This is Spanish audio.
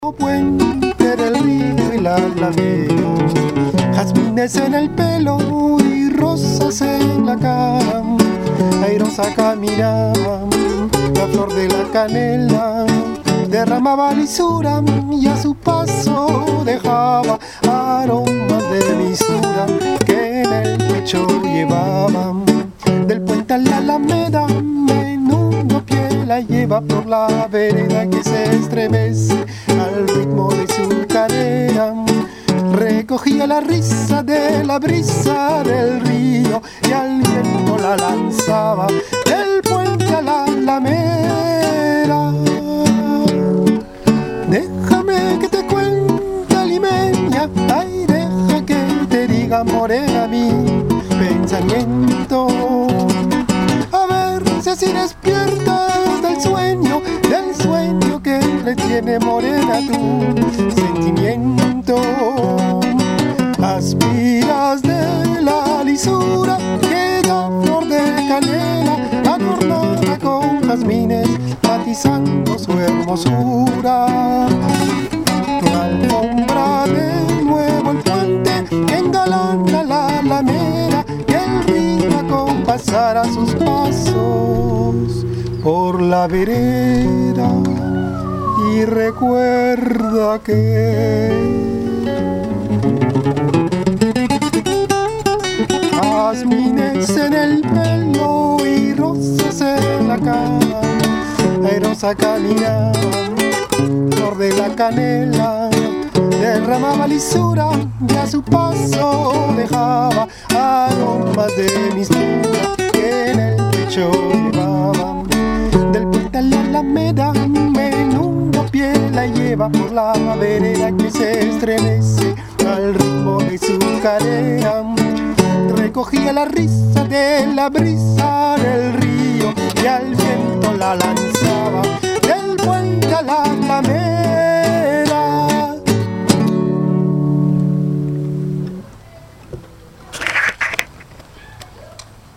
Puente del río y la alameda, jazmines en el pelo y rosas en la cara, airosa caminaba, la flor de la canela derramaba lisura y a su paso dejaba aromas de mistura que en el pecho llevaba. Del puente a la alameda, menudo pie la lleva por la vereda que se estremece al ritmo de su cadera. Recogía la risa de la brisa del río y al viento la lanzaba del puente a la alameda. Déjame que te cuente, limeña, ay, deja que te diga, morena, mi pensamiento. A ver si así despiertas del sueño que le tiene, morena, tu sentimiento. Aspiras de la lisura que da flor de canela, adornada con jazmines, matizando su hermosura. Alfombra de nuevo el puente que engalana la alameda, que el río acompasará sus pasos por la vereda. Y recuerda que jazmines en el pelo y rosas en la cara, airosa caminaba, flor de la canela derramaba lisura y a su paso dejaba aromas de mistura que en el pecho llevaba. Del puente a la alameda, menudo pie la lleva por la vereda que se estremece al ritmo de su cadera. Recogía la risa de la brisa del río y al viento la lanzaba del puente a la alameda.